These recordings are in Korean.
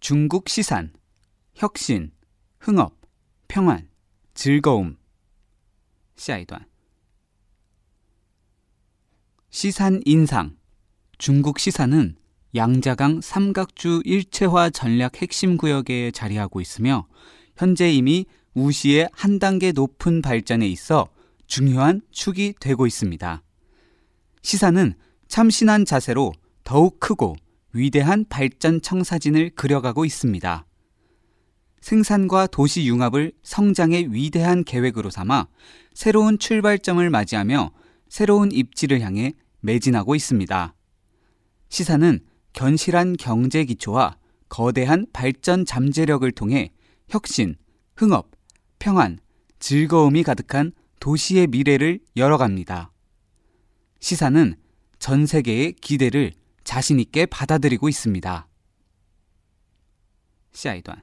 중국 시산, 혁신, 흥업, 평안, 즐거움. 下一段 시산 인상. 중국 시산은 양자강 삼각주 일체화 전략 핵심 구역에 자리하고 있으며 현재 이미 우시의 한 단계 높은 발전에 있어 중요한 축이 되고 있습니다. 시산은 참신한 자세로 더욱 크고 위대한 발전 청사진을 그려가고 있습니다. 생산과 도시 융합을 성장의 위대한 계획으로 삼아 새로운 출발점을 맞이하며 새로운 입지를 향해 매진하고 있습니다. 시산은 견실한 경제 기초와 거대한 발전 잠재력을 통해 혁신, 흥업, 평안, 즐거움이 가득한 도시의 미래를 열어갑니다. 시산은 전 세계의 기대를 자신 있게 받아들이고 있습니다. 下一段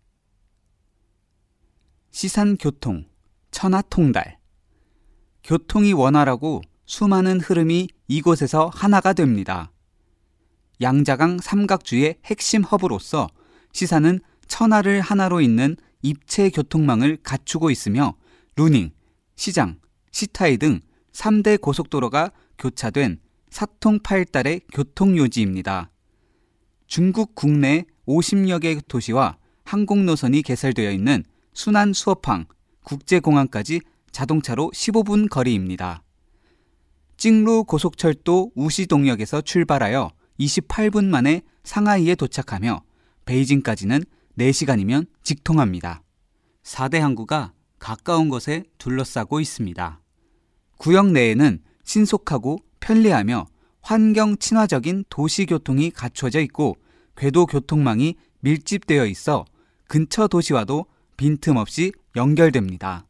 시산 교통, 천하통달. 교통이 원활하고 수많은 흐름이 이곳에서 하나가 됩니다. 양자강 삼각주의 핵심 허브로서 시산은 천하를 하나로 잇는 입체 교통망을 갖추고 있으며 루닝, 시장, 시타이 등 3대 고속도로가 교차된 사통팔달의 교통요지입니다. 중국 국내 50여 개 도시와 항공노선이 개설되어 있는 순안 수어팡 국제공항까지 자동차로 15분 거리입니다. 찡루 고속철도 우시동역에서 출발하여 28분 만에 상하이에 도착하며 베이징까지는 4시간이면 직통합니다. 4대 항구가 가까운 곳에 둘러싸고 있습니다. 구역 내에는 신속하고 편리하며 환경 친화적인 도시교통이 갖춰져 있고 궤도 교통망이 밀집되어 있어 근처 도시와도 빈틈없이 연결됩니다.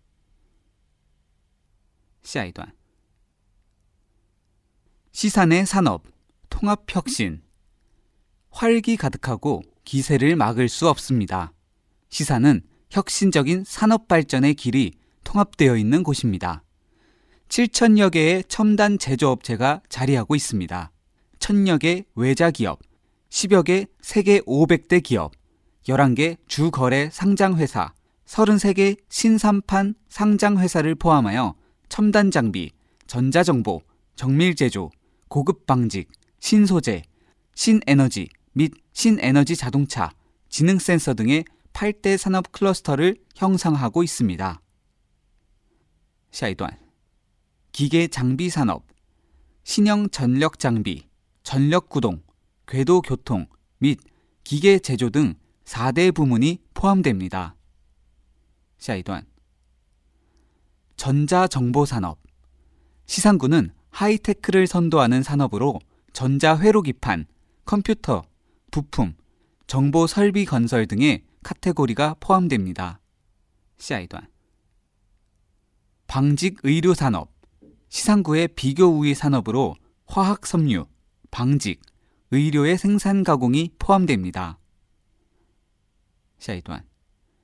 下一段 시산의 산업, 통합혁신. 활기 가득하고 기세를 막을 수 없습니다. 시산은 혁신적인 산업 발전의 길이 통합되어 있는 곳입니다. 7,000여 개의 첨단 제조업체가 자리하고 있습니다. 1,000여 개 외자 기업, 10여 개 세계 500대 기업, 11개 주거래 상장회사, 33개 신삼판 상장회사를 포함하여 첨단 장비, 전자정보, 정밀제조, 고급 방직, 신소재, 신에너지 및 신에너지 자동차, 지능 센서 등의 8대 산업 클러스터를 형성하고 있습니다. 下一段 기계 장비 산업, 신형 전력 장비, 전력 구동, 궤도 교통 및 기계 제조 등 4대 부문이 포함됩니다. 下一段 전자정보 산업. 시산구는 하이테크를 선도하는 산업으로 전자회로기판, 컴퓨터, 부품, 정보 설비 건설 등의 카테고리가 포함됩니다. 下一段 방직 의료 산업. 시산구의 비교 우위 산업으로 화학 섬유, 방직, 의료의 생산 가공이 포함됩니다. 下一段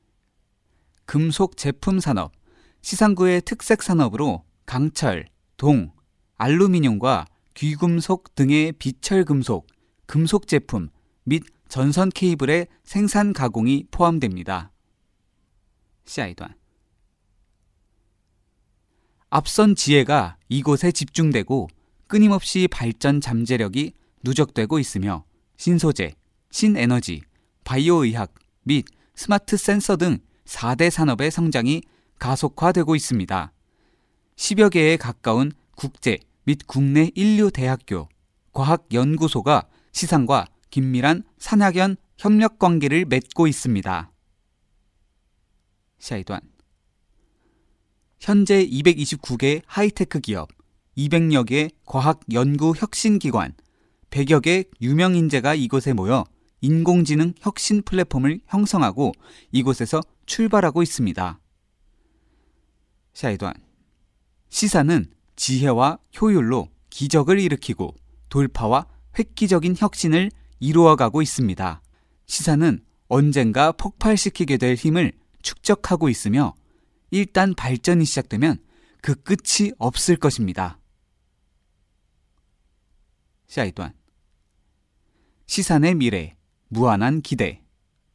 금속 제품 산업. 시산구의 특색 산업으로 강철, 동, 알루미늄과 귀금속 등의 비철금속, 금속 제품 및 전선 케이블의 생산 가공이 포함됩니다. 下一段 앞선 지혜가 이곳에 집중되고 끊임없이 발전 잠재력이 누적되고 있으며 신소재, 신에너지, 바이오의학 및 스마트 센서 등 4대 산업의 성장이 가속화되고 있습니다. 10여 개에 가까운 국제 및 국내 인류 대학교, 과학연구소가 시산과 긴밀한 산학연 협력 관계를 맺고 있습니다. 下一段 현재 229개 하이테크 기업, 200여 개 과학 연구 혁신 기관, 100여 개 유명 인재가 이곳에 모여 인공지능 혁신 플랫폼을 형성하고 이곳에서 출발하고 있습니다. 下一段 시산은 지혜와 효율로 기적을 일으키고 돌파와 획기적인 혁신을 이루어가고 있습니다. 시산은 언젠가 폭발시키게 될 힘을 축적하고 있으며 일단 발전이 시작되면 그 끝이 없을 것입니다. 下一段 시산의 미래, 무한한 기대.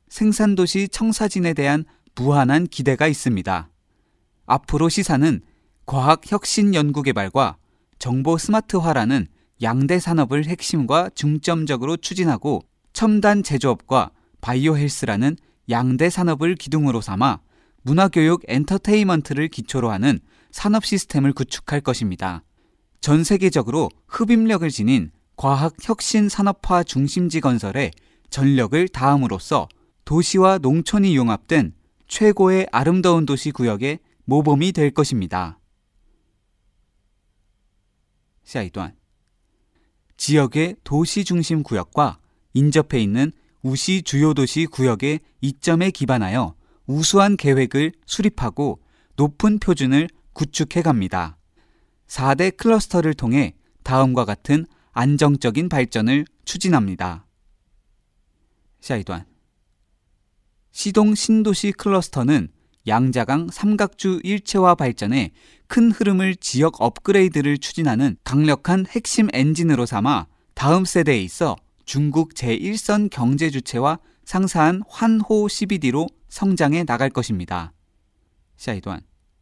생산도시 청사진에 대한 무한한 기대가 있습니다. 앞으로 시사는 과학 혁신 연구개발과 정보 스마트화라는 양대 산업을 핵심과 중점적으로 추진하고 첨단 제조업과 바이오 헬스라는 양대 산업을 기둥으로 삼아 문화교육 엔터테인먼트를 기초로 하는 산업 시스템을 구축할 것입니다. 전 세계적으로 흡입력을 지닌 과학 혁신 산업화 중심지 건설에 전력을 다함으로써 도시와 농촌이 융합된 최고의 아름다운 도시 구역의 모범이 될 것입니다. 下一段 지역의 도시 중심 구역과 인접해 있는 우시 주요 도시 구역의 이점에 기반하여 우수한 계획을 수립하고 높은 표준을 구축해 갑니다. 4대 클러스터를 통해 다음과 같은 안정적인 발전을 추진합니다. 下一段 시동 신도시 클러스터는 양자강 삼각주 일체화 발전에 큰 흐름을 지역 업그레이드를 추진하는 강력한 핵심 엔진으로 삼아 다음 세대에 있어 중국 제1선 경제 주체와 상사한 환호 CBD로 성장해 나갈 것입니다. 下一段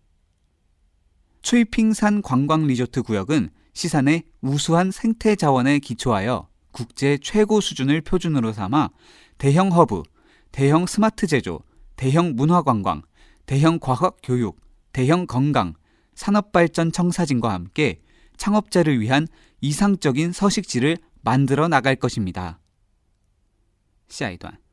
추이핑산 관광 리조트 구역은 시산의 우수한 생태 자원에 기초하여 국제 최고 수준을 표준으로 삼아 대형 허브, 대형 스마트 제조, 대형 문화관광, 대형 과학 교육, 대형 건강, 산업발전 청사진과 함께 창업자를 위한 이상적인 서식지를 만들어 나갈 것입니다. 下一段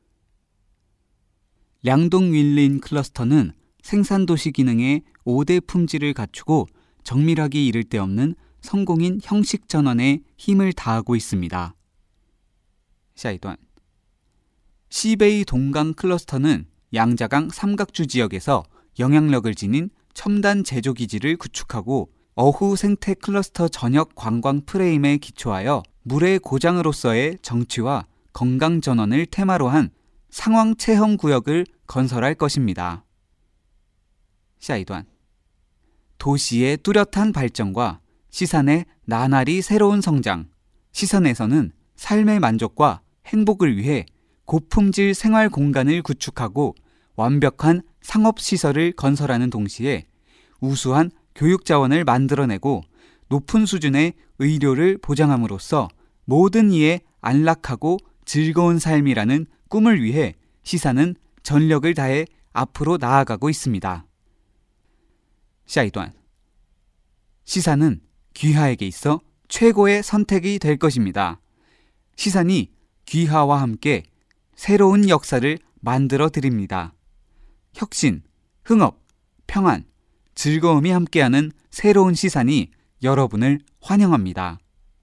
량동 윌린 클러스터는 생산도시 기능의 5대 품질을 갖추고 정밀하기 이를 데 없는 성공인 형식 전환에 힘을 다하고 있습니다. 下一段 시베이 동강 클러스터는 양자강 삼각주 지역에서 영향력을 지닌 첨단 제조기지를 구축하고 어후 생태 클러스터 전역 관광 프레임에 기초하여 물의 고장으로서의 정취와 건강 전환을 테마로 한 상황 체험 구역을 건설할 것입니다. 下一段 도시의 뚜렷한 발전과 시산의 나날이 새로운 성장, 시산에서는 삶의 만족과 행복을 위해 고품질 생활 공간을 구축하고 완벽한 상업시설을 건설하는 동시에 우수한 교육 자원을 만들어내고 높은 수준의 의료를 보장함으로써 모든 이의 안락하고 즐거운 삶이라는 꿈을 위해 시사는 전력을 다해 앞으로 나아가고 있습니다. 下一段 시사는 귀하에게 있어 최고의 선택이 될 것입니다. 시산이 귀하와 함께 새로운 역사를 만들어 드립니다. 혁신, 흥업, 평안, 즐거움이 함께하는 새로운 시산이 여러분을 환영합니다.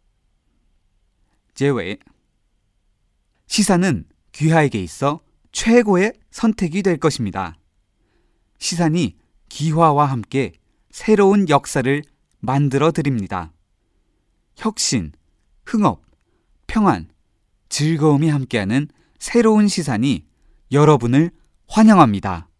结尾 시산은 귀하에게 있어 최고의 선택이 될 것입니다. 시산이 귀화와 함께 새로운 역사를 만들어 드립니다. 혁신, 흥업, 평안, 즐거움이 함께하는 새로운 시산이 여러분을 환영합니다.